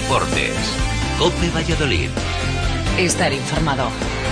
Deportes. COPE Valladolid. Estar informado.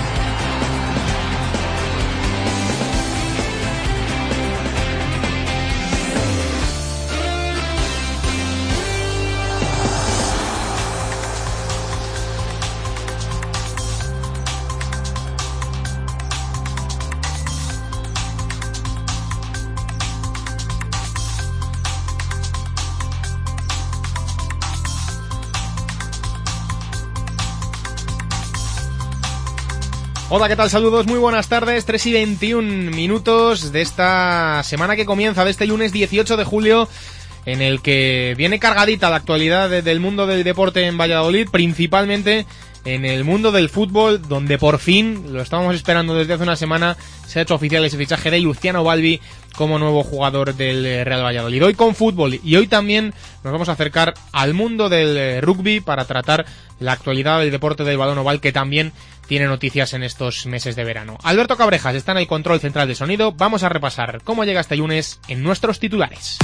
Hola, ¿qué tal? Saludos, muy buenas tardes, 3:21 de esta semana que comienza, de este lunes 18 de julio, en el que viene cargadita la actualidad del mundo del deporte en Valladolid, principalmente en el mundo del fútbol, donde por fin, lo estábamos esperando desde hace una semana, se ha hecho oficial ese fichaje de Luciano Balbi como nuevo jugador del Real Valladolid. Hoy con fútbol, y hoy también nos vamos a acercar al mundo del rugby para tratar la actualidad del deporte del balón oval, que también tiene noticias en estos meses de verano. Alberto Cabrejas está en el control central de sonido. Vamos a repasar cómo llega este lunes en nuestros titulares.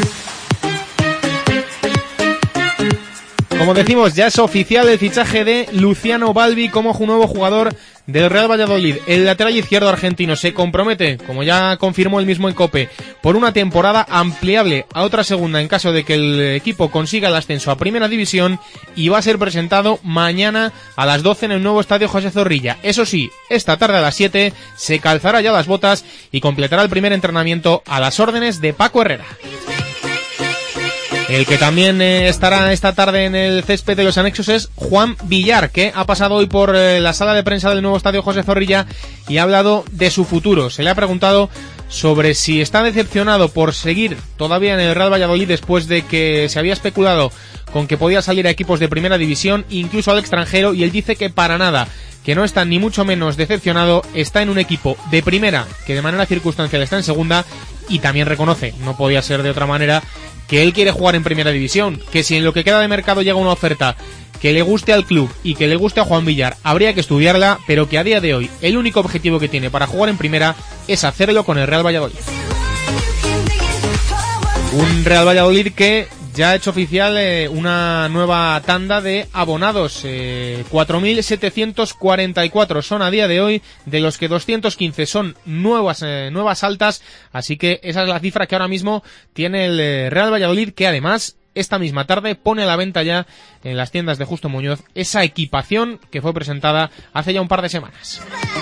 Como decimos, ya es oficial el fichaje de Luciano Balbi como nuevo jugador del Real Valladolid. El lateral izquierdo argentino se compromete, como ya confirmó el mismo en COPE, por una temporada ampliable a otra segunda en caso de que el equipo consiga el ascenso a Primera División, y va a ser presentado mañana a las 12 en el nuevo estadio José Zorrilla. Eso sí, esta tarde a las 7 se calzará ya las botas y completará el primer entrenamiento a las órdenes de Paco Herrera. El que también estará esta tarde en el césped de los anexos es Juan Villar, que ha pasado hoy por la sala de prensa del nuevo estadio José Zorrilla y ha hablado de su futuro. Se le ha preguntado sobre si está decepcionado por seguir todavía en el Real Valladolid después de que se había especulado con que podía salir a equipos de Primera División, incluso al extranjero, y él dice que para nada, que no está ni mucho menos decepcionado, está en un equipo de primera que de manera circunstancial está en segunda, y también reconoce, no podía ser de otra manera, que él quiere jugar en Primera División, que si en lo que queda de mercado llega una oferta que le guste al club y que le guste a Juan Villar, habría que estudiarla, pero que a día de hoy el único objetivo que tiene para jugar en primera es hacerlo con el Real Valladolid. Un Real Valladolid que ya ha hecho oficial una nueva tanda de abonados, 4.744 son a día de hoy, de los que 215 son nuevas altas, así que esa es la cifra que ahora mismo tiene el Real Valladolid, que además esta misma tarde pone a la venta ya en las tiendas de Justo Muñoz esa equipación que fue presentada hace ya un par de semanas.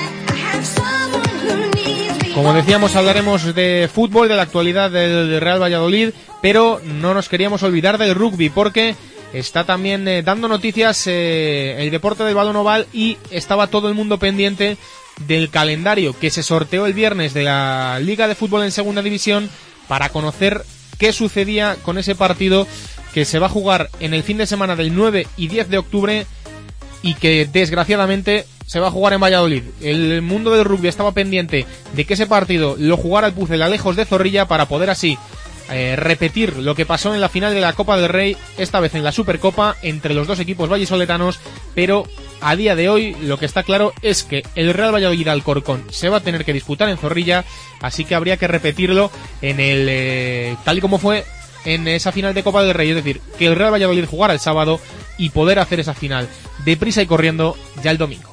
Como decíamos, hablaremos de fútbol, de la actualidad del Real Valladolid, pero no nos queríamos olvidar del rugby, porque está también dando noticias el deporte del balón oval, y estaba todo el mundo pendiente del calendario que se sorteó el viernes de la Liga de Fútbol en Segunda División, para conocer qué sucedía con ese partido que se va a jugar en el fin de semana del 9 y 10 de octubre y que desgraciadamente se va a jugar en Valladolid. El mundo del rugby estaba pendiente de que ese partido lo jugara el Pucelalejos de Zorrilla, para poder así repetir lo que pasó en la final de la Copa del Rey, esta vez en la Supercopa, entre los dos equipos vallisoletanos, pero a día de hoy lo que está claro es que el Real Valladolid Alcorcón se va a tener que disputar en Zorrilla, así que habría que repetirlo en el tal y como fue en esa final de Copa del Rey, es decir, que el Real Valladolid jugara el sábado y poder hacer esa final deprisa y corriendo ya el domingo.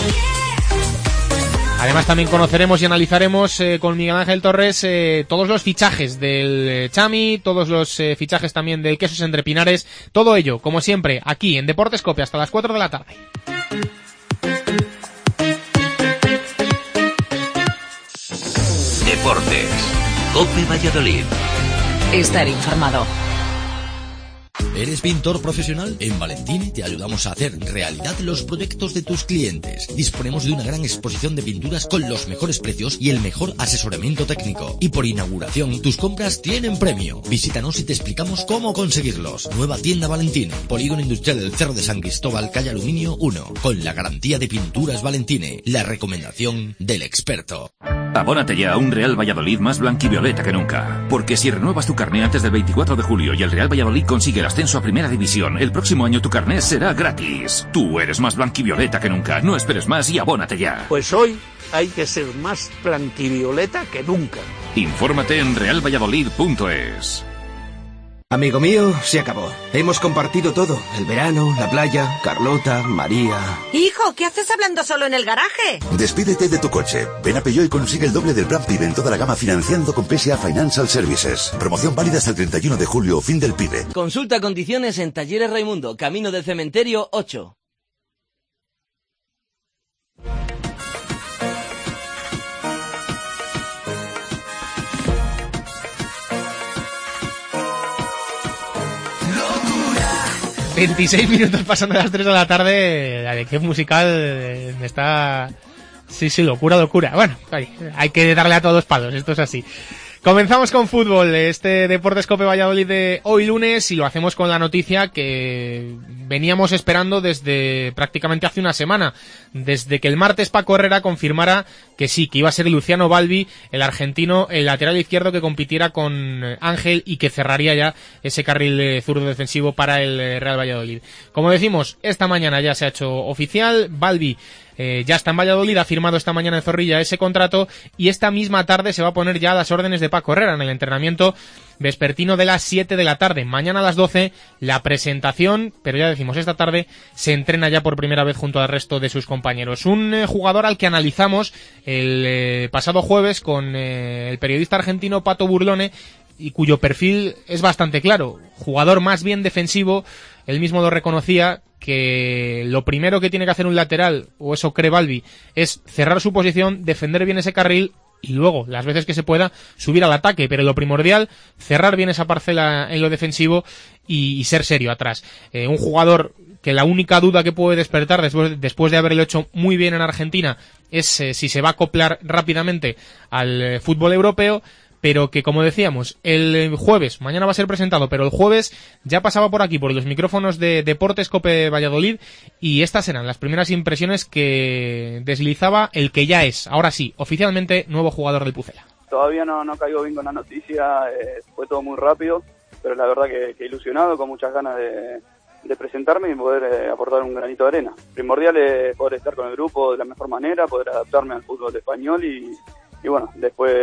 Además también conoceremos y analizaremos con Miguel Ángel Torres todos los fichajes del Chami, todos los fichajes también del Quesos Entre Pinares, todo ello, como siempre, aquí en Deportes COPE hasta las 4 de la tarde. Deportes. COPE Valladolid. Estar informado. ¿Eres pintor profesional? En Valentini te ayudamos a hacer realidad los proyectos de tus clientes. Disponemos de una gran exposición de pinturas con los mejores precios y el mejor asesoramiento técnico. Y por inauguración, tus compras tienen premio. Visítanos y te explicamos cómo conseguirlos. Nueva tienda Valentini, Polígono Industrial del Cerro de San Cristóbal, calle Aluminio 1. Con la garantía de Pinturas Valentini, la recomendación del experto. Abónate ya a un Real Valladolid más blanquivioleta que nunca. Porque si renuevas tu carné antes del 24 de julio y el Real Valladolid consigue el ascenso a Primera División, el próximo año tu carné será gratis. Tú eres más blanquivioleta que nunca. No esperes más y abónate ya. Pues hoy hay que ser más blanquivioleta que nunca. Infórmate en realvalladolid.es. Amigo mío, se acabó. Hemos compartido todo. El verano, la playa, Carlota, María... Hijo, ¿qué haces hablando solo en el garaje? Despídete de tu coche. Ven a Peugeot y consigue el doble del plan PIB en toda la gama financiando con PSA Financial Services. Promoción válida hasta el 31 de julio, fin del PIB. Consulta condiciones en Talleres Raimundo, Camino del Cementerio 8. Locura. 26 minutos pasando de las 3 de la tarde. La lección musical me está... Sí, locura. Bueno, hay que darle a todos los palos, esto es así. Comenzamos con fútbol, este Deportes Cope Valladolid de hoy lunes, y lo hacemos con la noticia que veníamos esperando desde prácticamente hace una semana, desde que el martes Paco Herrera confirmara que sí, que iba a ser Luciano Balbi, el argentino, el lateral izquierdo que compitiera con Ángel y que cerraría ya ese carril zurdo defensivo para el Real Valladolid. Como decimos, esta mañana ya se ha hecho oficial, Balbi ya está en Valladolid, ha firmado esta mañana en Zorrilla ese contrato y esta misma tarde se va a poner ya a las órdenes de Paco Herrera en el entrenamiento vespertino de las 7 de la tarde. Mañana a las 12 la presentación, pero ya decimos, esta tarde se entrena ya por primera vez junto al resto de sus compañeros. Un jugador al que analizamos el pasado jueves con el periodista argentino Pato Burlone y cuyo perfil es bastante claro. Jugador más bien defensivo, él mismo lo reconocía, que lo primero que tiene que hacer un lateral, o eso cree Balbi, es cerrar su posición, defender bien ese carril y luego, las veces que se pueda, subir al ataque, pero lo primordial, cerrar bien esa parcela en lo defensivo y ser serio atrás. Un jugador que la única duda que puede despertar después de haberlo hecho muy bien en Argentina es si se va a acoplar rápidamente al fútbol europeo, pero que, como decíamos, el jueves, mañana va a ser presentado, pero el jueves ya pasaba por aquí, por los micrófonos de Deportes Cope Valladolid, y estas eran las primeras impresiones que deslizaba el que ya es, ahora sí, oficialmente nuevo jugador del Pucela. Todavía no caigo bien con la noticia, fue todo muy rápido, pero la verdad que ilusionado, con muchas ganas de presentarme y poder aportar un granito de arena. Primordial es poder estar con el grupo de la mejor manera, poder adaptarme al fútbol español y bueno, después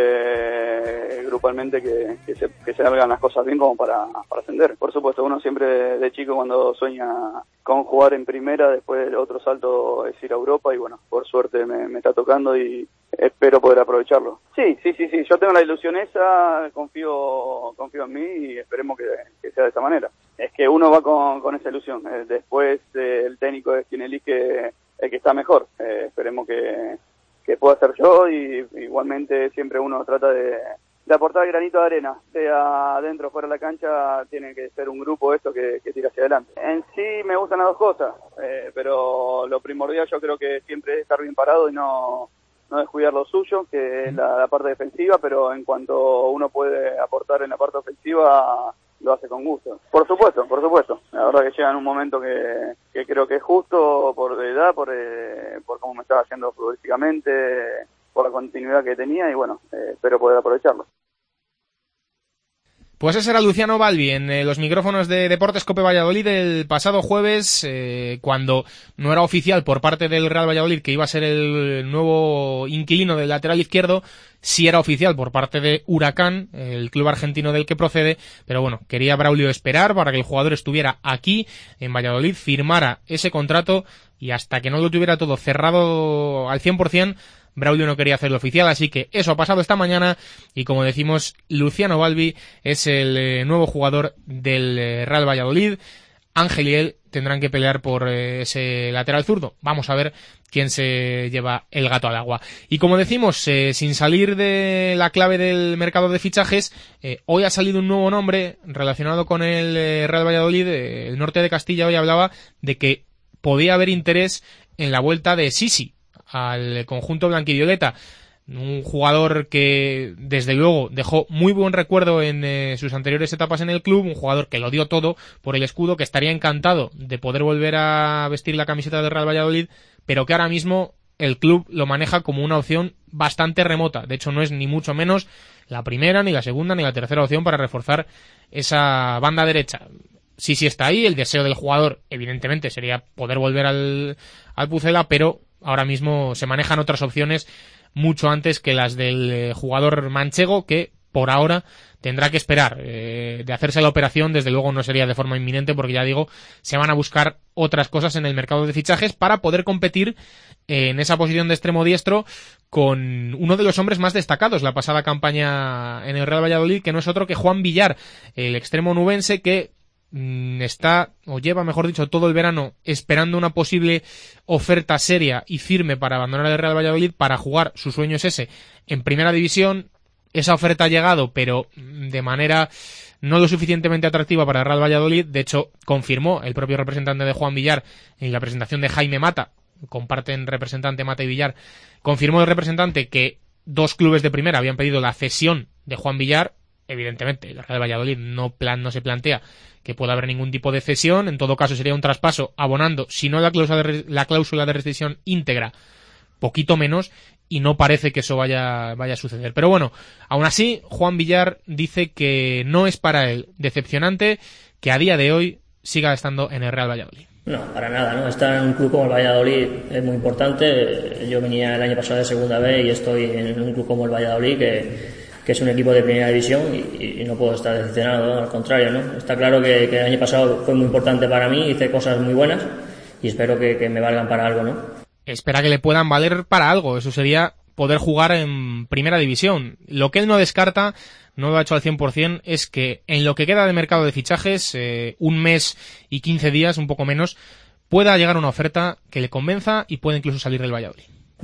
grupalmente que se hagan las cosas bien como para ascender. Por supuesto, uno siempre de chico cuando sueña con jugar en primera, después el otro salto es ir a Europa y bueno, por suerte me está tocando y espero poder aprovecharlo. Sí, yo tengo la ilusión esa, confío en mí y esperemos que sea de esa manera. Es que uno va con esa ilusión, después el técnico es quien elige el que está mejor, esperemos que pueda ser yo y igualmente siempre uno trata de aportar el granito de arena, sea dentro o fuera de la cancha, tiene que ser un grupo esto que tira hacia adelante. En sí me gustan las dos cosas, pero lo primordial yo creo que siempre es estar bien parado y no descuidar lo suyo, que es la parte defensiva, pero en cuanto uno puede aportar en la parte ofensiva, lo hace con gusto. Por supuesto. La verdad que llega en un momento que creo que es justo por edad, por cómo me estaba haciendo futbolísticamente, por la continuidad que tenía y bueno, espero poder aprovecharlo. Pues ese era Luciano Balbi en los micrófonos de Deportes Cope Valladolid el pasado jueves, cuando no era oficial por parte del Real Valladolid que iba a ser el nuevo inquilino del lateral izquierdo. Sí era oficial por parte de Huracán, el club argentino del que procede, pero bueno, quería Braulio esperar para que el jugador estuviera aquí en Valladolid, firmara ese contrato y hasta que no lo tuviera todo cerrado al 100%, Braulio no quería hacerlo oficial, así que eso ha pasado esta mañana y como decimos, Luciano Balbi es el nuevo jugador del Real Valladolid. Ángel y él tendrán que pelear por ese lateral zurdo. Vamos a ver quién se lleva el gato al agua. Y como decimos, sin salir de la clave del mercado de fichajes, hoy ha salido un nuevo nombre relacionado con el Real Valladolid. El norte de Castilla hoy hablaba de que podía haber interés en la vuelta de Sisi al conjunto blanquivioleta. Un jugador que desde luego dejó muy buen recuerdo en sus anteriores etapas en el club, un jugador que lo dio todo por el escudo, que estaría encantado de poder volver a vestir la camiseta del Real Valladolid, pero que ahora mismo el club lo maneja como una opción bastante remota. De hecho, no es ni mucho menos la primera, ni la segunda, ni la tercera opción para reforzar esa banda derecha. Sí está ahí, el deseo del jugador evidentemente sería poder volver al Pucela, pero ahora mismo se manejan otras opciones mucho antes que las del jugador manchego, que por ahora tendrá que esperar. De hacerse la operación, desde luego no sería de forma inminente, porque ya digo, se van a buscar otras cosas en el mercado de fichajes para poder competir en esa posición de extremo diestro con uno de los hombres más destacados la pasada campaña en el Real Valladolid, que no es otro que Juan Villar, el extremo nubense que está, o lleva mejor dicho, todo el verano esperando una posible oferta seria y firme para abandonar el Real Valladolid, para jugar, su sueño es ese, en primera división. Esa oferta ha llegado, pero de manera no lo suficientemente atractiva para el Real Valladolid. De hecho, confirmó el propio representante de Juan Villar en la presentación de Jaime Mata, comparten representante Mata y Villar, confirmó el representante que 2 clubes de primera habían pedido la cesión de Juan Villar. Evidentemente, el Real Valladolid no se plantea que pueda haber ningún tipo de cesión. En todo caso, sería un traspaso abonando, si no la cláusula de rescisión íntegra, poquito menos, y no parece que eso vaya a suceder. Pero bueno, aún así, Juan Villar dice que no es para él decepcionante que a día de hoy siga estando en el Real Valladolid. No, para nada, ¿no? Estar en un club como el Valladolid es muy importante. Yo venía el año pasado de segunda B y estoy en un club como el Valladolid que es un equipo de primera división y no puedo estar decepcionado, ¿no? Al contrario, ¿no? Está claro que el año pasado fue muy importante para mí, hice cosas muy buenas y espero que me valgan para algo, ¿no? Espera que le puedan valer para algo, eso sería poder jugar en primera división. Lo que él no descarta, no lo ha hecho al 100%, es que en lo que queda de mercado de fichajes, un mes y 15 días, un poco menos, pueda llegar una oferta que le convenza y pueda incluso salir del Valladolid.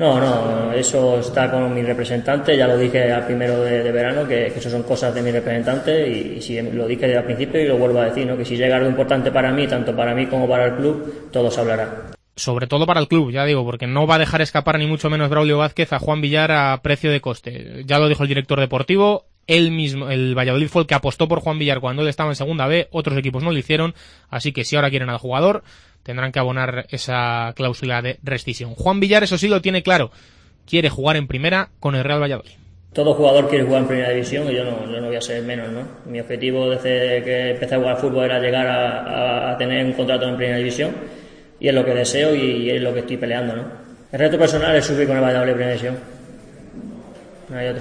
No, eso está con mi representante, ya lo dije al primero de verano, que eso son cosas de mi representante y si lo dije al principio y lo vuelvo a decir, ¿no? Que si llega algo importante para mí, tanto para mí como para el club, todo se hablará. Sobre todo para el club, ya digo, porque no va a dejar escapar ni mucho menos Braulio Vázquez a Juan Villar a precio de coste. Ya lo dijo el director deportivo, él mismo, el Valladolid fue el que apostó por Juan Villar cuando él estaba en segunda B, otros equipos no lo hicieron, así que si ahora quieren al jugador, tendrán que abonar esa cláusula de rescisión. Juan Villar, eso sí, lo tiene claro, quiere jugar en primera con el Real Valladolid. Todo jugador quiere jugar en primera división y yo no voy a ser menos, ¿no? Mi objetivo desde que empecé a jugar al fútbol era llegar a tener un contrato en primera división. Y es lo que deseo y es lo que estoy peleando, ¿no? El reto personal es subir con el Valladolid Primera División. No hay otro.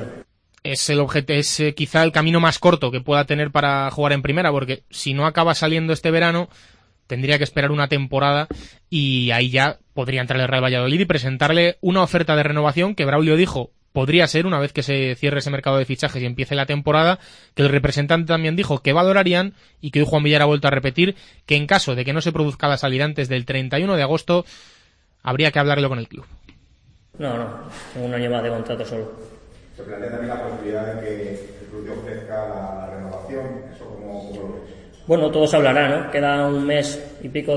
Es quizá el camino más corto que pueda tener para jugar en primera, porque si no acaba saliendo este verano, tendría que esperar una temporada y ahí ya podría entrar el Real Valladolid y presentarle una oferta de renovación que Braulio dijo podría ser, una vez que se cierre ese mercado de fichajes y empiece la temporada, que el representante también dijo que valorarían y que hoy Juan Villar ha vuelto a repetir que en caso de que no se produzca la salida antes del 31 de agosto, habría que hablarlo con el club. No, tengo un año más de contrato solo. ¿Se plantea también la posibilidad de que el club te ofrezca la renovación? ¿Eso cómo lo ves? Bueno, todo se hablará, ¿no? Queda un mes y pico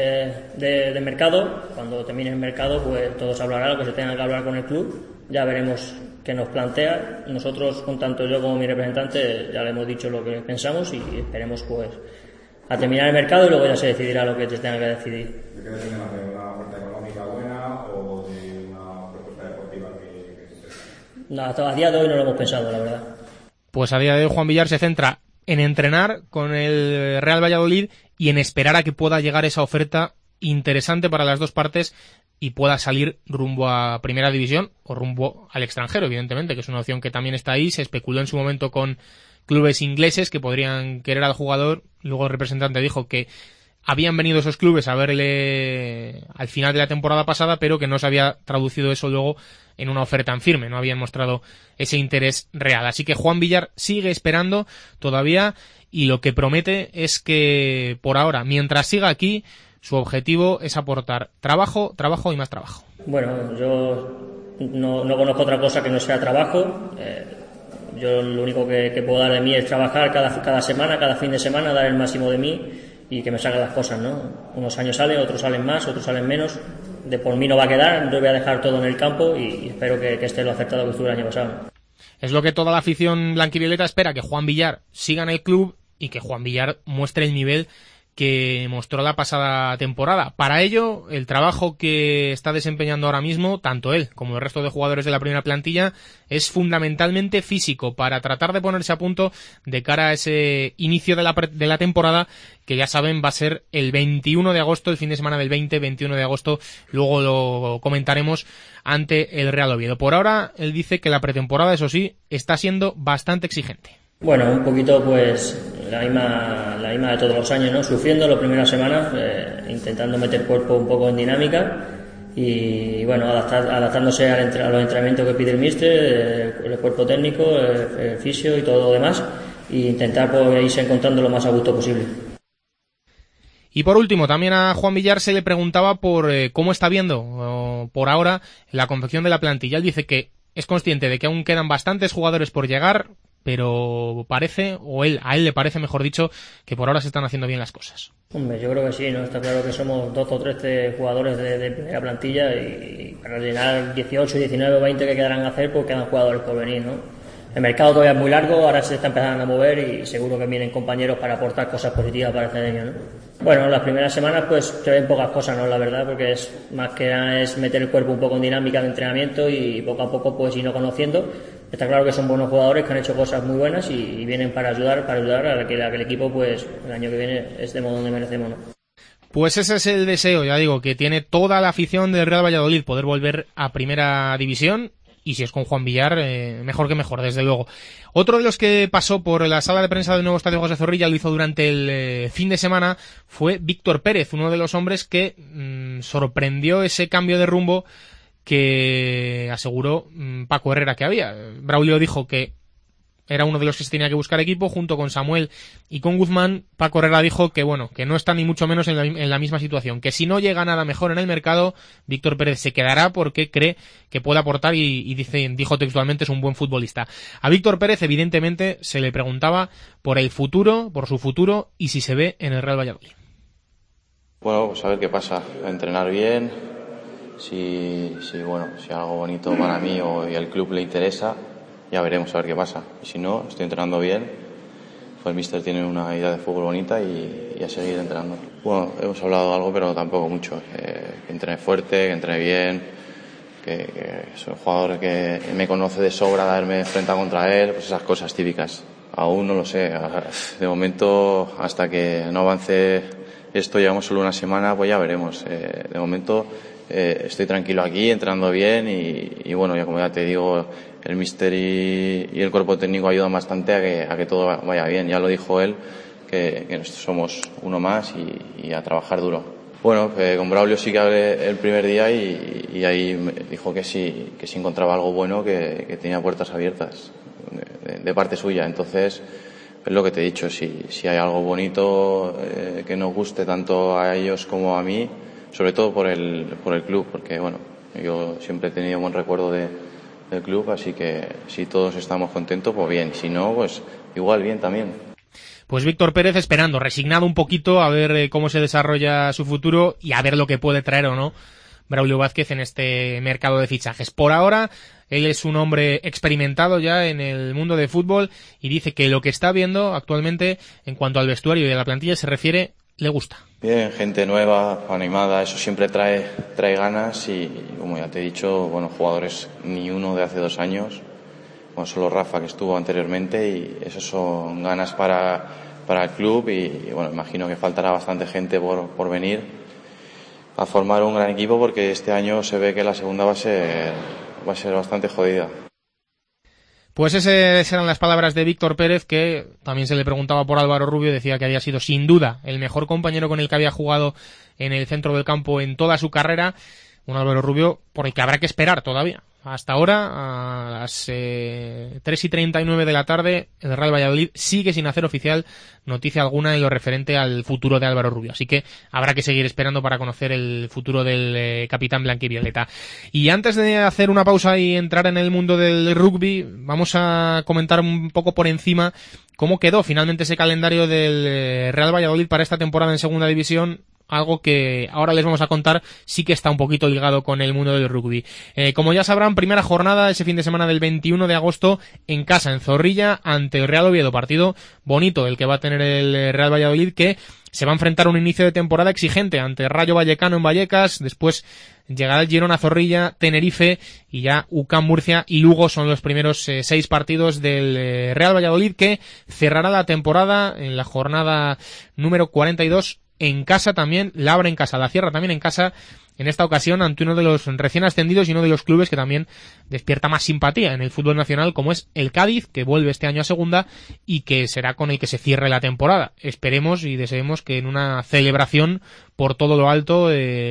de mercado. Cuando termine el mercado, pues todo se hablará, lo que se tenga que hablar con el club. Ya veremos qué nos plantea. Nosotros, con tanto yo como mi representante, ya le hemos dicho lo que pensamos y esperemos pues a terminar el mercado y luego ya se decidirá lo que se tenga que decidir. ¿De qué depende más, de una oferta económica buena o de una propuesta deportiva que No, hasta a día de hoy no lo hemos pensado, la verdad. Pues a día de hoy Juan Villar se centra en entrenar con el Real Valladolid y en esperar a que pueda llegar esa oferta interesante para las dos partes y pueda salir rumbo a primera división o rumbo al extranjero, evidentemente, que es una opción que también está ahí. Se especuló en su momento con clubes ingleses que podrían querer al jugador. Luego el representante dijo que habían venido esos clubes a verle al final de la temporada pasada, pero que no se había traducido eso luego en una oferta en firme, no habían mostrado ese interés real. Así que Juan Villar sigue esperando todavía y lo que promete es que por ahora, mientras siga aquí, su objetivo es aportar trabajo y más trabajo. Bueno, yo no conozco otra cosa que no sea trabajo. Yo lo único que puedo dar de mí es trabajar cada semana, cada fin de semana, dar el máximo de mí y que me salgan las cosas, ¿no? Unos años salen, otros salen más, otros salen menos. De por mí no va a quedar, yo voy a dejar todo en el campo y espero que esté lo acertado que estuve el año pasado. Es lo que toda la afición blanquivioleta espera, que Juan Villar siga en el club y que Juan Villar muestre el nivel que mostró la pasada temporada. Para ello, el trabajo que está desempeñando ahora mismo, tanto él como el resto de jugadores de la primera plantilla, es fundamentalmente físico, para tratar de ponerse a punto de cara a ese inicio de la temporada, que ya saben va a ser el 21 de agosto, el fin de semana del 20-21 de agosto, luego lo comentaremos ante el Real Oviedo. Por ahora, él dice que la pretemporada, eso sí, está siendo bastante exigente. Bueno, un poquito pues la misma de todos los años, ¿no? Sufriendo las primeras semanas, intentando meter cuerpo un poco en dinámica y bueno, adaptándose a los entrenamientos que pide el míster, el cuerpo técnico, el fisio y todo lo demás, e intentar pues irse encontrando lo más a gusto posible. Y por último, también a Juan Villar se le preguntaba por cómo está viendo por ahora la confección de la plantilla. Él dice que es consciente de que aún quedan bastantes jugadores por llegar, pero parece, a él le parece, mejor dicho, que por ahora se están haciendo bien las cosas. Hombre, yo creo que sí, ¿no? Está claro que somos 12 o 13 jugadores de primera plantilla y para llenar 18, 19 o 20 que quedarán a hacer, pues quedan jugadores por venir, ¿no? El mercado todavía es muy largo, ahora se está empezando a mover y seguro que vienen compañeros para aportar cosas positivas para este año, ¿no? Bueno, las primeras semanas pues se ven pocas cosas, ¿no? La verdad, porque es más que nada es meter el cuerpo un poco en dinámica de entrenamiento y poco a poco pues irnos conociendo. Está claro que son buenos jugadores que han hecho cosas muy buenas y vienen para ayudar a que el equipo pues el año que viene esté donde merecemos, ¿no? Pues ese es el deseo, ya digo, que tiene toda la afición del Real Valladolid, poder volver a primera división. Y si es con Juan Villar, mejor que mejor, desde luego. Otro de los que pasó por la sala de prensa del nuevo Estadio José Zorrilla, lo hizo durante el fin de semana, fue Víctor Pérez, uno de los hombres que sorprendió ese cambio de rumbo que aseguró Paco Herrera que había. Braulio dijo que era uno de los que se tenía que buscar equipo, junto con Samuel y con Guzmán. Paco Herrera dijo que bueno, que no está ni mucho menos en la misma situación, que si no llega nada mejor en el mercado, Víctor Pérez se quedará porque cree que puede aportar y dijo textualmente, es un buen futbolista. A Víctor Pérez evidentemente se le preguntaba por el futuro, por su futuro y si se ve en el Real Valladolid. Bueno, pues a ver qué pasa, entrenar bien, si algo bonito para mí y al club le interesa, ya veremos a ver qué pasa. Y si no, estoy entrenando bien, pues el míster tiene una idea de fútbol bonita y a seguir entrenando. Bueno, hemos hablado algo, pero tampoco mucho. Que entrene fuerte, que entrene bien, que soy un jugador que me conoce de sobra, de haberme enfrentado contra él, pues esas cosas típicas. Aún no lo sé. De momento, hasta que no avance esto, llevamos solo una semana, pues ya veremos. De momento estoy tranquilo aquí, entrenando bien y bueno, ya como ya te digo, el míster y el cuerpo técnico ayudan bastante a que todo vaya bien. Ya lo dijo él, que somos uno más y a trabajar duro. Bueno, con Braulio sí que hablé el primer día y ahí me dijo que si encontraba algo bueno, que tenía puertas abiertas de parte suya. Entonces, es lo que te he dicho, si hay algo bonito que nos guste tanto a ellos como a mí, sobre todo por el club, porque bueno, yo siempre he tenido buen recuerdo del club, así que si todos estamos contentos, pues bien, si no, pues igual bien también. Pues Víctor Pérez esperando, resignado un poquito a ver cómo se desarrolla su futuro y a ver lo que puede traer o no Braulio Vázquez en este mercado de fichajes. Por ahora, él es un hombre experimentado ya en el mundo del fútbol y dice que lo que está viendo actualmente en cuanto al vestuario y a la plantilla se refiere, le gusta. Bien, gente nueva, animada, eso siempre trae ganas y como ya te he dicho, bueno, jugadores ni uno de hace 2 años, bueno, solo Rafa que estuvo anteriormente y eso son ganas para el club y bueno, imagino que faltará bastante gente por venir a formar un gran equipo porque este año se ve que la segunda va a ser bastante jodida. Pues esas eran las palabras de Víctor Pérez, que también se le preguntaba por Álvaro Rubio, decía que había sido sin duda el mejor compañero con el que había jugado en el centro del campo en toda su carrera, un Álvaro Rubio por el que habrá que esperar todavía. Hasta ahora, a las 3:39 de la tarde, el Real Valladolid sigue sin hacer oficial noticia alguna en lo referente al futuro de Álvaro Rubio. Así que habrá que seguir esperando para conocer el futuro del capitán blanquivioleta. Y antes de hacer una pausa y entrar en el mundo del rugby, vamos a comentar un poco por encima cómo quedó finalmente ese calendario del Real Valladolid para esta temporada en Segunda División, algo que ahora les vamos a contar sí que está un poquito ligado con el mundo del rugby. Como ya sabrán, primera jornada ese fin de semana del 21 de agosto en casa, en Zorrilla, ante el Real Oviedo. Partido bonito el que va a tener el Real Valladolid, que se va a enfrentar a un inicio de temporada exigente ante Rayo Vallecano en Vallecas, después llegará el Girona, Zorrilla, Tenerife y ya UCAM, Murcia y Lugo son los primeros 6 partidos del Real Valladolid, que cerrará la temporada en la jornada número 42 en casa también, la abre en casa, la cierra también en casa, en esta ocasión ante uno de los recién ascendidos y uno de los clubes que también despierta más simpatía en el fútbol nacional, como es el Cádiz, que vuelve este año a segunda y que será con el que se cierre la temporada. Esperemos y deseemos que en una celebración por todo lo alto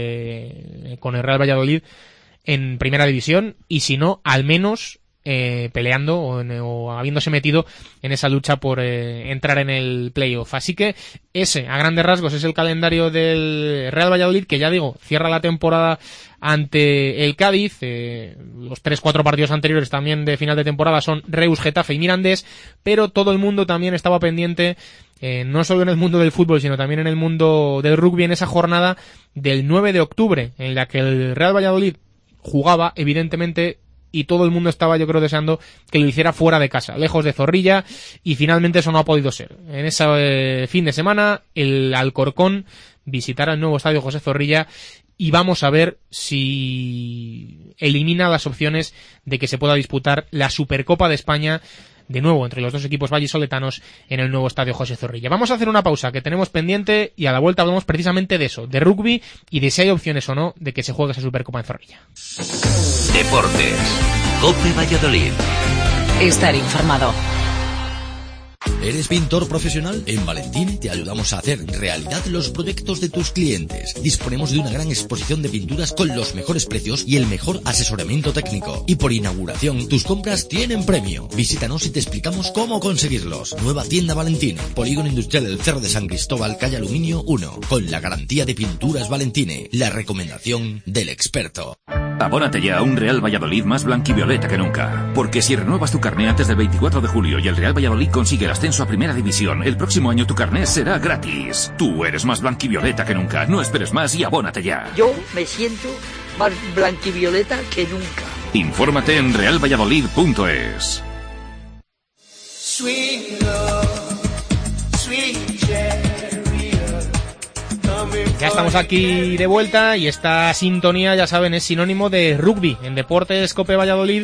con el Real Valladolid en primera división, y si no, al menos peleando o habiéndose metido en esa lucha por entrar en el playoff. Así que ese, a grandes rasgos, es el calendario del Real Valladolid, que ya digo, cierra la temporada ante el Cádiz. Los 3-4 partidos anteriores también de final de temporada son Reus, Getafe y Mirandés, pero todo el mundo también estaba pendiente, no solo en el mundo del fútbol, sino también en el mundo del rugby, en esa jornada del 9 de octubre, en la que el Real Valladolid jugaba, evidentemente, y todo el mundo estaba, yo creo, deseando que lo hiciera fuera de casa, lejos de Zorrilla, y finalmente eso no ha podido ser. En ese fin de semana, el Alcorcón visitará el nuevo estadio José Zorrilla, y vamos a ver si elimina las opciones de que se pueda disputar la Supercopa de España de nuevo entre los dos equipos vallisoletanos en el nuevo estadio José Zorrilla. Vamos a hacer una pausa que tenemos pendiente y a la vuelta hablamos precisamente de eso, de rugby y de si hay opciones o no de que se juegue esa Supercopa en Zorrilla. Deportes. COPE Valladolid. Estar informado. ¿Eres pintor profesional? En Valentine te ayudamos a hacer realidad los proyectos de tus clientes. Disponemos de una gran exposición de pinturas con los mejores precios y el mejor asesoramiento técnico. Y por inauguración, tus compras tienen premio. Visítanos y te explicamos cómo conseguirlos. Nueva tienda Valentine, Polígono Industrial El Cerro de San Cristóbal, calle Aluminio 1. Con la garantía de Pinturas Valentine, la recomendación del experto. Abónate ya a un Real Valladolid más blanquivioleta que nunca. Porque si renuevas tu carné antes del 24 de julio y el Real Valladolid consigue el ascenso a Primera División, el próximo año tu carné será gratis. Tú eres más blanquivioleta que nunca. No esperes más y abónate ya. Yo me siento más blanquivioleta que nunca. Infórmate en realvalladolid.es. Ya estamos aquí de vuelta y esta sintonía, ya saben, es sinónimo de rugby en Deportes COPE Valladolid,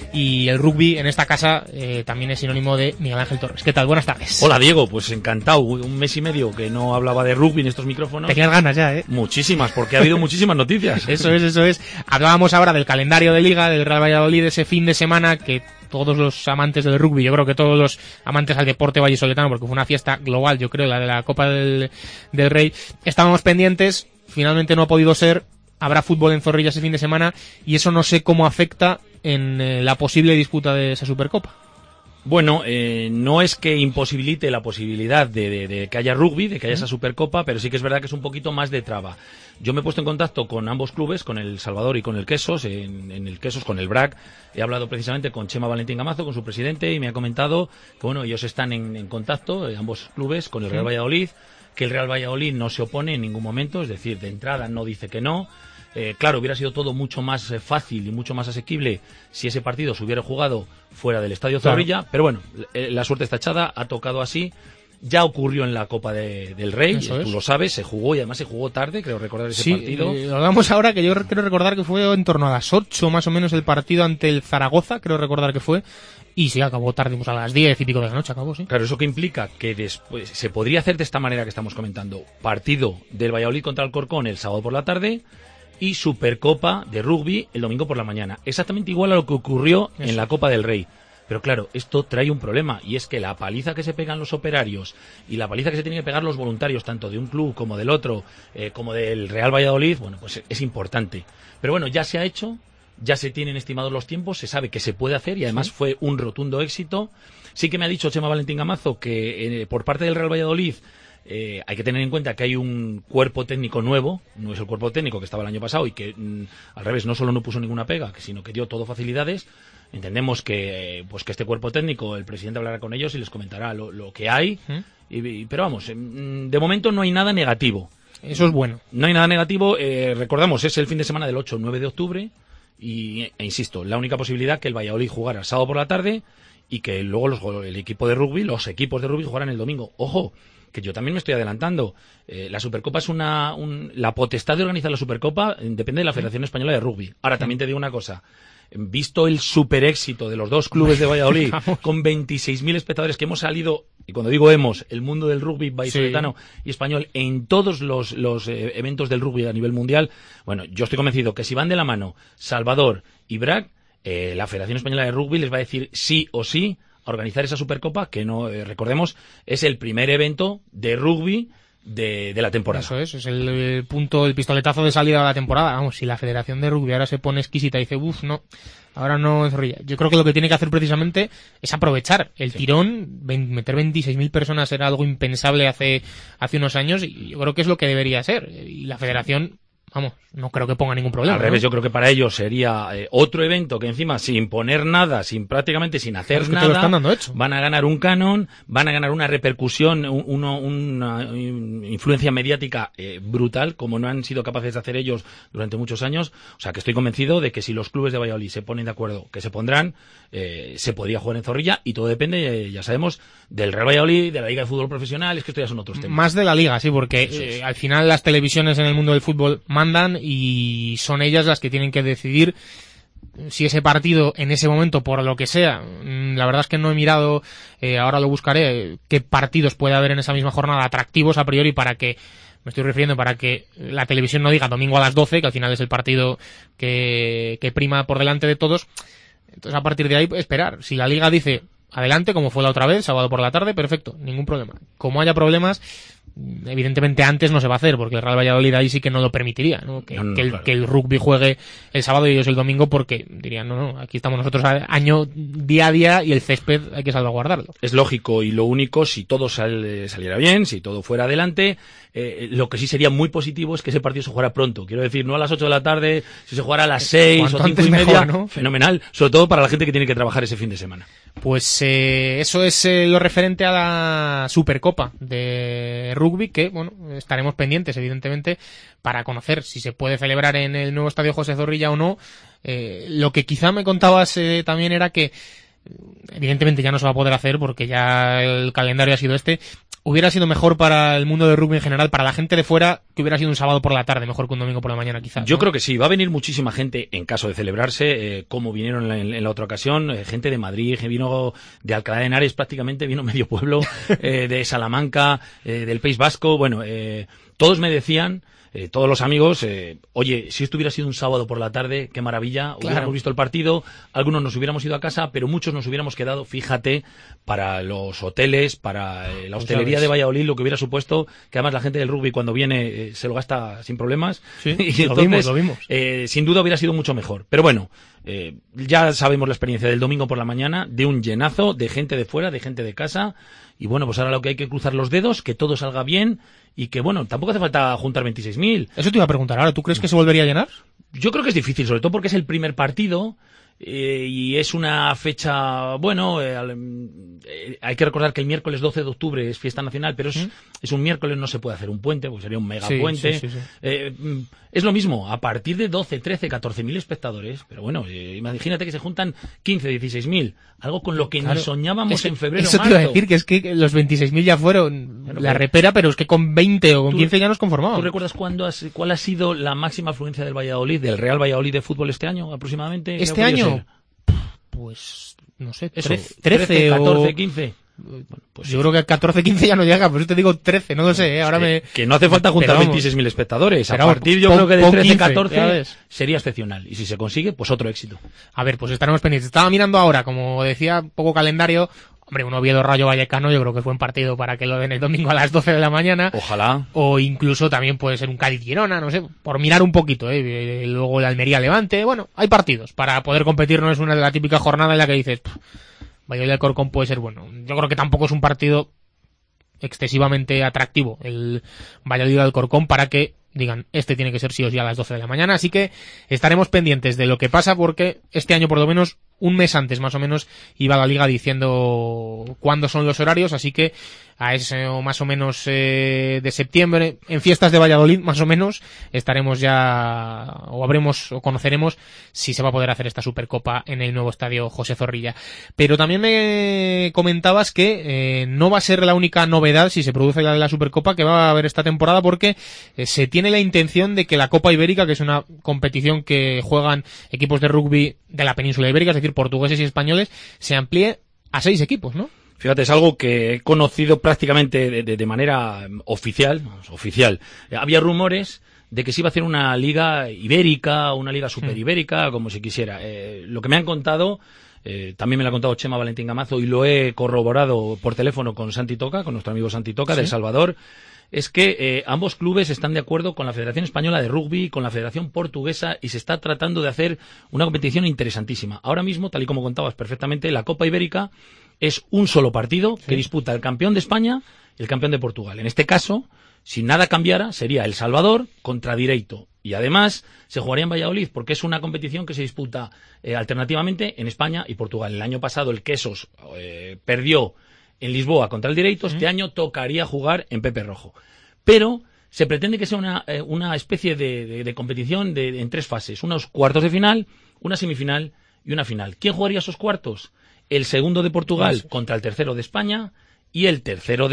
y el rugby en esta casa también es sinónimo de Miguel Ángel Torres. ¿Qué tal? Buenas tardes. Hola Diego, pues encantado. Un mes y medio que no hablaba de rugby en estos micrófonos. Tenías ganas ya, ¿eh? Muchísimas, porque ha habido muchísimas noticias. Eso es. Hablábamos ahora del calendario de Liga, del Real Valladolid, ese fin de semana que todos los amantes del rugby, yo creo que todos los amantes al deporte vallisoletano, porque fue una fiesta global, yo creo, la de la Copa del Rey, estábamos pendientes, finalmente no ha podido ser, habrá fútbol en Zorrilla ese fin de semana, y eso no sé cómo afecta en la posible disputa de esa Supercopa. Bueno, no es que imposibilite la posibilidad de que haya rugby, de que haya esa Supercopa, pero sí que es verdad que es un poquito más de traba. Yo me he puesto en contacto con ambos clubes, con el Salvador y con el Quesos, en el Quesos con el BRAC. He hablado precisamente con Chema Valentín Gamazo, con su presidente, y me ha comentado que bueno, ellos están en contacto, ambos clubes, con el Real Valladolid, que el Real Valladolid no se opone en ningún momento, es decir, de entrada no dice que no. Claro, hubiera sido todo mucho más fácil y mucho más asequible si ese partido se hubiera jugado fuera del Estadio Zorrilla, claro. Pero bueno, la suerte está echada, ha tocado así. Ya ocurrió en la Copa del Rey, tú lo sabes, se jugó y además se jugó tarde, creo recordar ese partido. Hablamos ahora que yo creo recordar que fue en torno a las 8 más o menos el partido ante el Zaragoza, creo recordar que fue, y sí, acabó tarde, pues a las 10 y pico de la noche acabó, sí. Claro, eso que implica que después se podría hacer de esta manera que estamos comentando, partido del Valladolid contra el Alcorcón el sábado por la tarde y Supercopa de rugby el domingo por la mañana, exactamente igual a lo que ocurrió en la Copa del Rey. Pero claro, esto trae un problema, y es que la paliza que se pegan los operarios y la paliza que se tienen que pegar los voluntarios, tanto de un club como del otro, como del Real Valladolid, bueno, pues es importante. Pero bueno, ya se ha hecho, ya se tienen estimados los tiempos, se sabe que se puede hacer y además fue un rotundo éxito. Sí que me ha dicho Chema Valentín Gamazo que por parte del Real Valladolid hay que tener en cuenta que hay un cuerpo técnico nuevo, no es el cuerpo técnico que estaba el año pasado y que al revés no solo no puso ninguna pega, sino que dio todo facilidades. Entendemos que este cuerpo técnico, el presidente hablará con ellos y les comentará lo que hay, pero vamos, de momento no hay nada negativo. Eso es bueno. No hay nada negativo. Recordamos, es el fin de semana del 8-9 de octubre. E insisto, la única posibilidad que el Valladolid jugara el sábado por la tarde y que luego los equipos de rugby jugaran el domingo. Ojo, que yo también me estoy adelantando. La Supercopa es la potestad de organizar la Supercopa depende de la Federación Española de Rugby. Ahora, también te digo una cosa. Visto el super éxito de los dos clubes de Valladolid, con 26.000 espectadores que hemos salido, y cuando digo hemos, el mundo del rugby vallisoletano y español, en todos los eventos del rugby a nivel mundial, bueno, yo estoy convencido que si van de la mano Salvador y Brac, la Federación Española de Rugby les va a decir sí o sí a organizar esa Supercopa, que no, recordemos, es el primer evento de rugby de la temporada. Eso es el pistoletazo de salida de la temporada. Vamos, si la Federación de Rugby ahora se pone exquisita y dice, no, ahora no Zorrilla. Yo creo que lo que tiene que hacer precisamente es aprovechar el tirón. Meter 26.000 personas era algo impensable hace unos años, y yo creo que es lo que debería ser. Y la Federación, vamos, no creo que ponga ningún problema. Al revés, yo creo que para ellos sería otro evento que encima, sin poner nada, prácticamente sin hacer nada, te lo están dando hecho. Van a ganar un canon, van a ganar una repercusión, una influencia mediática brutal, como no han sido capaces de hacer ellos durante muchos años. O sea, que estoy convencido de que si los clubes de Valladolid se ponen de acuerdo, que se pondrán, se podría jugar en Zorrilla, y todo depende, ya sabemos, del Real Valladolid, de la Liga de Fútbol Profesional. Es que esto ya son otros temas. Más de la Liga, sí, porque al final las televisiones en el mundo del fútbol mandan, y son ellas las que tienen que decidir si ese partido en ese momento, por lo que sea, la verdad es que no he mirado, ahora lo buscaré, qué partidos puede haber en esa misma jornada atractivos a priori para que la televisión no diga domingo a las 12, que al final es el partido que prima por delante de todos. Entonces, a partir de ahí, esperar. Si la Liga dice adelante, como fue la otra vez, sábado por la tarde, perfecto, ningún problema. Como haya problemas, evidentemente antes no se va a hacer, porque el Real Valladolid ahí sí que no lo permitiría, ¿no? Que el rugby juegue el sábado y ellos el domingo, porque dirían, no, aquí estamos nosotros día a día, y el césped hay que salvaguardarlo. Es lógico, y lo único, si todo saliera bien, si todo fuera adelante, lo que sí sería muy positivo es que ese partido se jugara pronto. Quiero decir, no a las 8 de la tarde, si se jugara a las 6 o 5 y media, mejor, ¿no? Fenomenal, sobre todo para la gente que tiene que trabajar ese fin de semana. Pues eso es lo referente a la Supercopa de rugby, que bueno, estaremos pendientes evidentemente para conocer si se puede celebrar en el nuevo estadio José Zorrilla o no. Lo que quizá me contabas también era que evidentemente ya no se va a poder hacer porque ya el calendario ha sido este. Hubiera sido mejor para el mundo del rugby en general, para la gente de fuera, que hubiera sido un sábado por la tarde, mejor que un domingo por la mañana, quizás. Yo creo que sí, va a venir muchísima gente en caso de celebrarse, como vinieron en la otra ocasión, gente de Madrid, que vino de Alcalá de Henares, prácticamente vino medio pueblo, de Salamanca, del País Vasco, bueno, todos me decían, todos los amigos, oye, si esto hubiera sido un sábado por la tarde, qué maravilla, hubiéramos visto el partido, algunos nos hubiéramos ido a casa, pero muchos nos hubiéramos quedado, fíjate, para los hoteles, para la hostelería de Valladolid, lo que hubiera supuesto, que además la gente del rugby cuando viene se lo gasta sin problemas, sí, y entonces, lo vimos. Sin duda hubiera sido mucho mejor, pero bueno, ya sabemos la experiencia del domingo por la mañana, de un llenazo, de gente de fuera, de gente de casa, y bueno, pues ahora lo que hay que cruzar los dedos, que todo salga bien, y que bueno, tampoco hace falta juntar 26.000. Eso te iba a preguntar ahora, ¿tú crees que se volvería a llenar? Yo creo que es difícil, sobre todo porque es el primer partido, y es una fecha, bueno, hay que recordar que el miércoles 12 de octubre es fiesta nacional, pero es un miércoles, no se puede hacer un puente, porque sería un mega puente. Sí. Es lo mismo, a partir de 12, 13, 14.000 espectadores, pero bueno, imagínate que se juntan 15, 16.000, algo con lo que ni soñábamos en febrero, eso marzo. Te iba a decir, que es que los 26.000 ya fueron la repera, pero es que con 20 o con 15 ya nos conformamos. ¿Tú recuerdas cuál ha sido la máxima afluencia del Valladolid, del Real Valladolid de fútbol este año, aproximadamente? ¿Este año? Pues, no sé, 13 14, o 15. Bueno, pues yo creo que 14-15 ya no llega, por eso te digo 13, no lo sé, ahora que no hace falta juntar 26.000 espectadores, a partir yo creo que de 13-14 sería excepcional, y si se consigue, pues otro éxito. A ver, pues estaremos pendientes. Estaba mirando ahora, como decía, poco calendario. Hombre, un Oviedo Rayo Vallecano yo creo que es buen partido para que lo den el domingo a las 12 de la mañana. Ojalá. O incluso también puede ser un Cádiz Girona, no sé, por mirar un poquito, luego el Almería Levante. Bueno, hay partidos para poder competir, no es una de la típica jornada en la que dices, Valladolid Alcorcón puede ser bueno. Yo creo que tampoco es un partido excesivamente atractivo el Valladolid Alcorcón para que digan, tiene que ser sí o sí a las 12 de la mañana, así que estaremos pendientes de lo que pasa, porque este año por lo menos un mes antes más o menos iba la liga diciendo cuándo son los horarios, así que a eso más o menos de septiembre, en fiestas de Valladolid más o menos, estaremos ya o conoceremos si se va a poder hacer esta Supercopa en el nuevo estadio José Zorrilla. Pero también me comentabas que no va a ser la única novedad si se produce la Supercopa que va a haber esta temporada, porque se tiene la intención de que la Copa Ibérica, que es una competición que juegan equipos de rugby de la península ibérica, es decir, portugueses y españoles, se amplíe a 6 equipos, ¿no? Fíjate, es algo que he conocido prácticamente de manera oficial. Había rumores de que se iba a hacer una liga ibérica, una liga superibérica, como se quisiera. Lo que me han contado, también me lo ha contado Chema Valentín Gamazo y lo he corroborado por teléfono con Santi Toca, con nuestro amigo Santi Toca, ¿sí?, del Salvador, es que ambos clubes están de acuerdo con la Federación Española de Rugby, con la Federación Portuguesa, y se está tratando de hacer una competición interesantísima. Ahora mismo, tal y como contabas perfectamente, la Copa Ibérica es un solo partido que disputa el campeón de España y el campeón de Portugal. En este caso, si nada cambiara, sería El Salvador contra Direito. Y además se jugaría en Valladolid porque es una competición que se disputa alternativamente en España y Portugal. El año pasado el Quesos perdió en Lisboa contra el Direito. Este año tocaría jugar en Pepe Rojo. Pero se pretende que sea una especie de competición en 3 fases. Unos cuartos de final, una semifinal y una final. ¿Quién jugaría esos cuartos? El segundo de Portugal contra el tercero de España y el tercero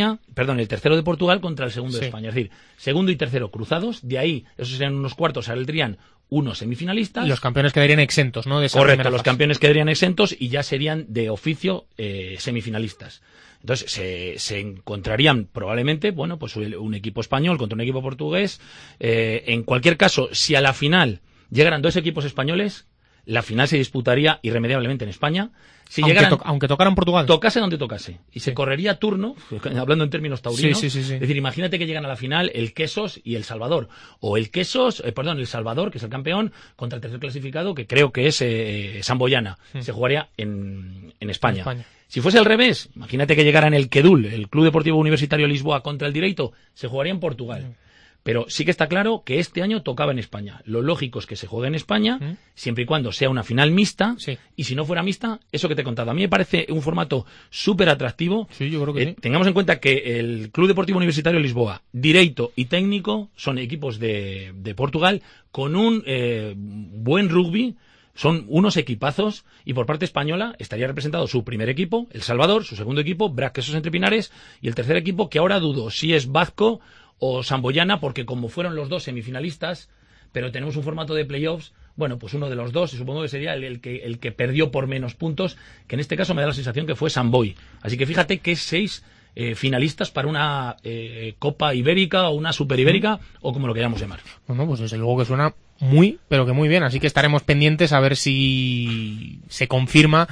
de Portugal contra el segundo de España. Es decir, segundo y tercero cruzados, de ahí, esos serían unos cuartos, saldrían unos semifinalistas. Y los campeones quedarían exentos, ¿no? De esa correcto, los campeones quedarían exentos y ya serían de oficio semifinalistas. Entonces, se encontrarían probablemente, bueno, pues un equipo español contra un equipo portugués. En cualquier caso, si a la final llegaran 2 equipos españoles, la final se disputaría irremediablemente en España. Si aunque tocaran Portugal. Tocase donde tocase. Y se correría turno, hablando en términos taurinos. Sí. Es decir, imagínate que llegan a la final el Quesos y el Salvador. O el el Salvador, que es el campeón, contra el tercer clasificado, que creo que es Samboyana. Se jugaría en España. Si fuese al revés, imagínate que llegaran el Quedul, el Club Deportivo Universitario Lisboa, contra el Direito, se jugaría en Portugal. Pero sí que está claro que este año tocaba en España. Lo lógico es que se juegue en España, siempre y cuando sea una final mixta, y si no fuera mixta, eso que te he contado. A mí me parece un formato súper atractivo. Sí, yo creo que sí. Tengamos en cuenta que el Club Deportivo Universitario Lisboa, Direito y Técnico son equipos de Portugal con un buen rugby. Son unos equipazos, y por parte española estaría representado su primer equipo, El Salvador, su segundo equipo, Braquesos Entre Pinares, y el tercer equipo, que ahora dudo si es Vasco o Samboyana, porque como fueron los 2 semifinalistas, pero tenemos un formato de playoffs, bueno, pues uno de los 2, y supongo que sería el que perdió por menos puntos, que en este caso me da la sensación que fue Samboy. Así que fíjate que 6 finalistas para una Copa Ibérica o una Super Ibérica, o como lo queramos llamar. Bueno, pues desde luego que suena muy, pero que muy bien, así que estaremos pendientes a ver si se confirma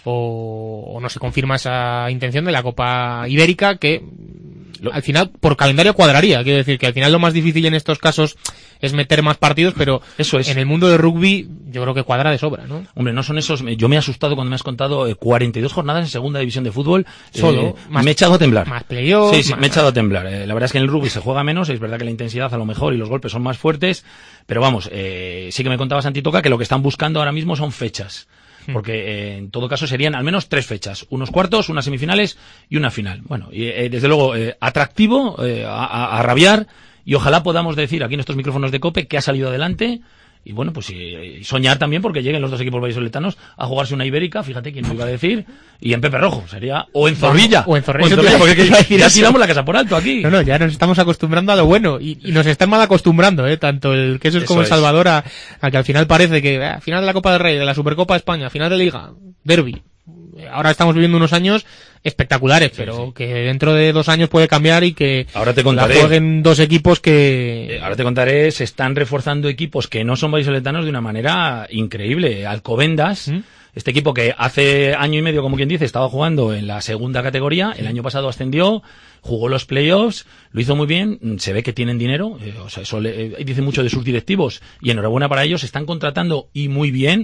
o no se confirma esa intención de la Copa Ibérica, que al final por calendario cuadraría. Quiero decir que al final lo más difícil en estos casos es meter más partidos, pero eso es. En el mundo del rugby yo creo que cuadra de sobra, ¿no? Hombre, no son esos. Yo me he asustado cuando me has contado 42 jornadas en segunda división de fútbol. Solo. Me he echado a temblar. Más playoffs. Sí, me he echado a temblar. La verdad es que en el rugby se juega menos, es verdad que la intensidad a lo mejor y los golpes son más fuertes, pero vamos, sí que me contaba Santi Toca que lo que están buscando ahora mismo son fechas. Porque en todo caso serían al menos 3 fechas, unos cuartos, unas semifinales y una final. Bueno, y desde luego atractivo, a rabiar, y ojalá podamos decir aquí en estos micrófonos de COPE que ha salido adelante. Y bueno, pues soñar también porque lleguen los 2 equipos vallisoletanos a jugarse una ibérica, fíjate quién lo iba a decir, y en Pepe Rojo, sería, o en Zorrilla. O en Zorrilla, porque ya tiramos la casa por alto aquí. No, ya nos estamos acostumbrando a lo bueno, y nos están mal acostumbrando, tanto el Quesos como el Salvador, a que al final parece que, final de la Copa del Rey, de la Supercopa de España, final de Liga, Derby. Ahora estamos viviendo unos años espectaculares, pero que dentro de 2 años puede cambiar y que ahora te contaré, la jueguen 2 equipos que... ahora te contaré, se están reforzando equipos que no son vallisoletanos de una manera increíble. Alcobendas, este equipo que hace año y medio, como quien dice, estaba jugando en la segunda categoría, el año pasado ascendió, jugó los playoffs, lo hizo muy bien, se ve que tienen dinero, o sea, eso dice mucho de sus directivos, y enhorabuena para ellos, están contratando y muy bien,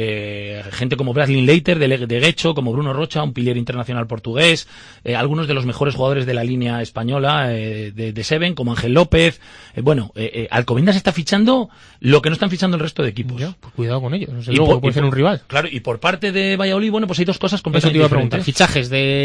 gente como Bradley Leiter de Guecho, como Bruno Rocha, un pilier internacional portugués, algunos de los mejores jugadores de la línea española de Seven, como Ángel López. Alcobendas está fichando lo que no están fichando el resto de equipos. Ya, pues cuidado con ellos, luego puede ser un rival. Claro, y por parte de Valladolid, bueno, pues hay dos cosas completamente diferentes. Eso te iba a preguntar, fichajes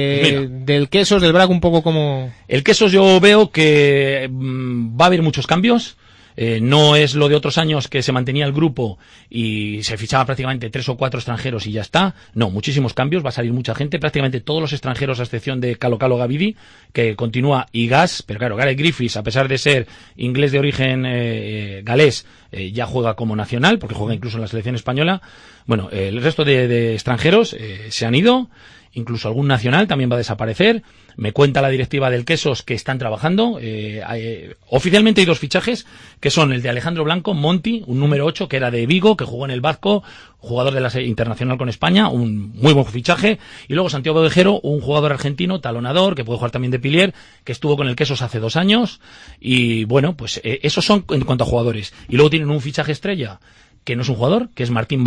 del Quesos, del Brac, un poco como... El Quesos yo veo que va a haber muchos cambios. No es lo de otros años que se mantenía el grupo y se fichaba prácticamente 3 o 4 extranjeros y ya está. No, muchísimos cambios, va a salir mucha gente, prácticamente todos los extranjeros a excepción de Calo Gavidi, que continúa, y Gas, pero claro, Gareth Griffiths, a pesar de ser inglés de origen galés, ya juega como nacional, porque juega incluso en la selección española. Bueno, el resto de extranjeros se han ido, incluso algún nacional también va a desaparecer. Me cuenta la directiva del Quesos que están trabajando. Oficialmente hay 2 fichajes, que son el de Alejandro Blanco, Monti, un número 8, que era de Vigo, que jugó en el Vasco, jugador de la internacional con España, un muy buen fichaje. Y luego Santiago Vejero, un jugador argentino, talonador, que puede jugar también de pilier, que estuvo con el Quesos hace 2 años. Y bueno, pues esos son en cuanto a jugadores. Y luego tienen un fichaje estrella, que no es un jugador, que es Martín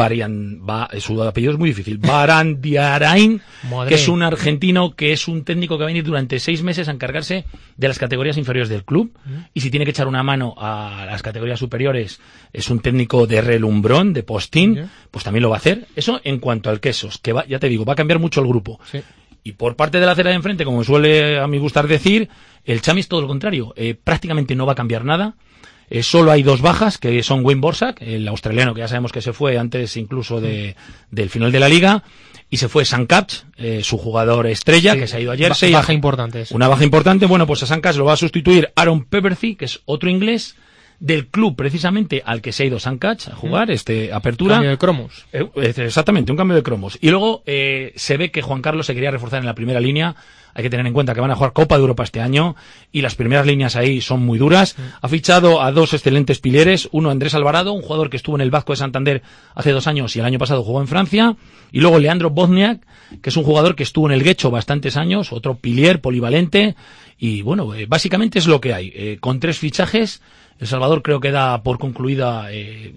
su apellido es muy difícil, Barandiarain, que es un argentino, que es un técnico que va a venir durante 6 meses a encargarse de las categorías inferiores del club, y si tiene que echar una mano a las categorías superiores, es un técnico de relumbrón, de postín, pues también lo va a hacer. Eso en cuanto al Quesos, que ya te digo, va a cambiar mucho el grupo. Sí. Y por parte de la acera de enfrente, como suele a mí gustar decir, el Chami es todo lo contrario, prácticamente no va a cambiar nada. Solo hay 2 bajas, que son Wayne Borsak, el australiano, que ya sabemos que se fue antes incluso del final de la liga, y se fue Sam Capch, su jugador estrella, que se ha ido a Jersey. Baja importante. Una baja importante. Bueno, pues a Sam Capch lo va a sustituir Aaron Pepperthy, que es otro inglés del club precisamente al que se ha ido Sam Capch a jugar, apertura. Cambio de cromos. Exactamente, un cambio de cromos. Y luego se ve que Juan Carlos se quería reforzar en la primera línea. Hay que tener en cuenta que van a jugar Copa de Europa este año y las primeras líneas ahí son muy duras. Ha fichado a 2 excelentes pilieres, uno Andrés Alvarado, un jugador que estuvo en el Vasco de Santander hace 2 años y el año pasado jugó en Francia, y luego Leandro Bozniak, que es un jugador que estuvo en el Guecho bastantes años, otro pilier polivalente, y bueno, básicamente es lo que hay. Con 3 fichajes, El Salvador creo que da por concluida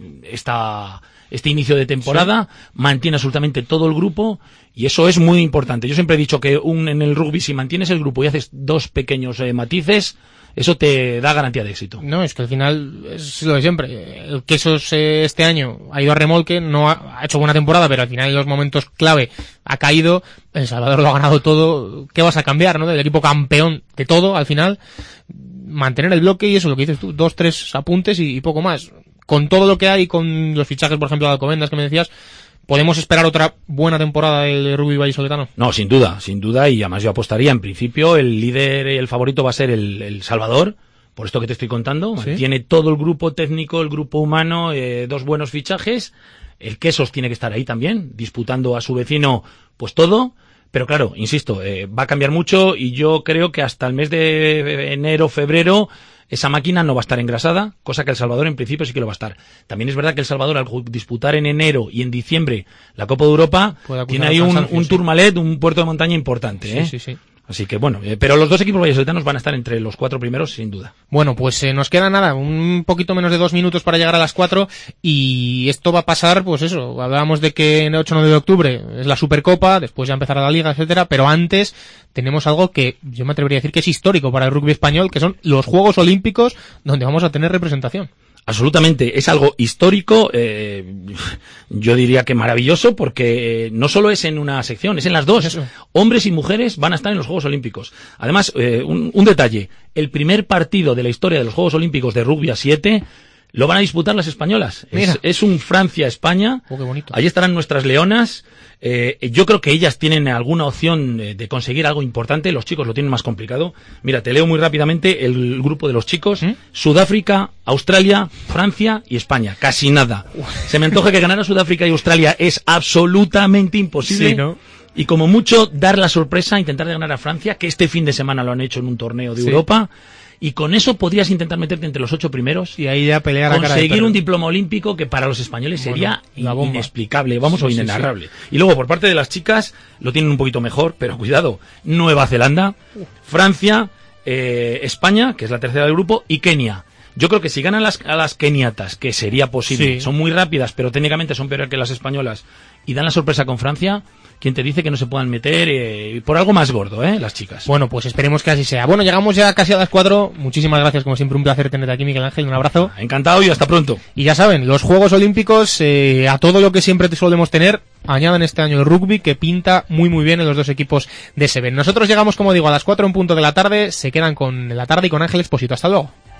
este inicio de temporada, mantiene absolutamente todo el grupo, y eso es muy importante. Yo siempre he dicho que en el rugby, si mantienes el grupo y haces 2 pequeños matices, eso te da garantía de éxito. No, es que al final es lo de siempre. El Quesos este año ha ido a remolque, no ha hecho buena temporada, pero al final en los momentos clave ha caído. El Salvador lo ha ganado todo. ¿Qué vas a cambiar, no? Del equipo campeón de todo, al final mantener el bloque, y eso, lo que dices tú, 2, 3 apuntes y poco más. Con todo lo que hay, con los fichajes, por ejemplo, de Alcobendas que me decías, ¿podemos esperar otra buena temporada del rugby vallisoletano? No, sin duda, y además yo apostaría, en principio, el líder y el favorito va a ser el Salvador, por esto que te estoy contando. ¿Sí? Tiene todo el grupo técnico, el grupo humano, 2 buenos fichajes. El Quesos tiene que estar ahí también, disputando a su vecino, pues todo. Pero claro, insisto, va a cambiar mucho, y yo creo que hasta el mes de enero, febrero, esa máquina no va a estar engrasada, cosa que El Salvador en principio sí que lo va a estar. También es verdad que El Salvador, al disputar en enero y en diciembre la Copa de Europa, tiene ahí un Tourmalet, un puerto de montaña importante. Sí. Así que bueno, pero los 2 equipos vallisoletanos van a estar entre los 4 primeros sin duda. Bueno, pues nos queda nada, un poquito menos de 2 minutos para llegar a las 4, y esto va a pasar, pues eso, hablábamos de que en el 8 o 9 de octubre es la Supercopa, después ya empezará la Liga, etcétera, pero antes tenemos algo que yo me atrevería a decir que es histórico para el rugby español, que son los Juegos Olímpicos, donde vamos a tener representación. Absolutamente, es algo histórico, yo diría que maravilloso, porque no solo es en una sección, es en las 2. Eso. Hombres y mujeres van a estar en los Juegos Olímpicos. Además, un detalle, el primer partido de la historia de los Juegos Olímpicos de rugby a 7 lo van a disputar las españolas. Es un Francia-España. Qué bonito. Allí estarán nuestras leonas. Yo creo que ellas tienen alguna opción de conseguir algo importante. Los chicos lo tienen más complicado. Mira, te leo muy rápidamente el grupo de los chicos. Sudáfrica, Australia, Francia y España. Casi nada. Se me antoja que ganar a Sudáfrica y Australia es absolutamente imposible. Sí, ¿no? Y como mucho, dar la sorpresa, intentar de ganar a Francia, que este fin de semana lo han hecho en un torneo de Europa. Y con eso podrías intentar meterte entre los 8 primeros y ahí ya pelear a cara de conseguir perro. Un diploma olímpico que para los españoles sería inexplicable, o inenarrable. Y luego por parte de las chicas lo tienen un poquito mejor, pero cuidado, Nueva Zelanda, Francia, España, que es la tercera del grupo, y Kenia. Yo creo que si ganan a las keniatas, que sería posible, son muy rápidas, pero técnicamente son peores que las españolas, y dan la sorpresa con Francia, ¿quién te dice que no se puedan meter por algo más gordo, las chicas? Bueno, pues esperemos que así sea. Bueno, llegamos ya casi a las 4. Muchísimas gracias, como siempre, un placer tenerte aquí, Miguel Ángel. Un abrazo. Encantado y hasta pronto. Y ya saben, los Juegos Olímpicos, a todo lo que siempre te solemos tener, añadan este año el rugby, que pinta muy muy bien en los dos equipos de Seven. Nosotros llegamos, como digo, a las 4 en punto de la tarde. Se quedan con la tarde y con Ángel Expósito. Hasta luego.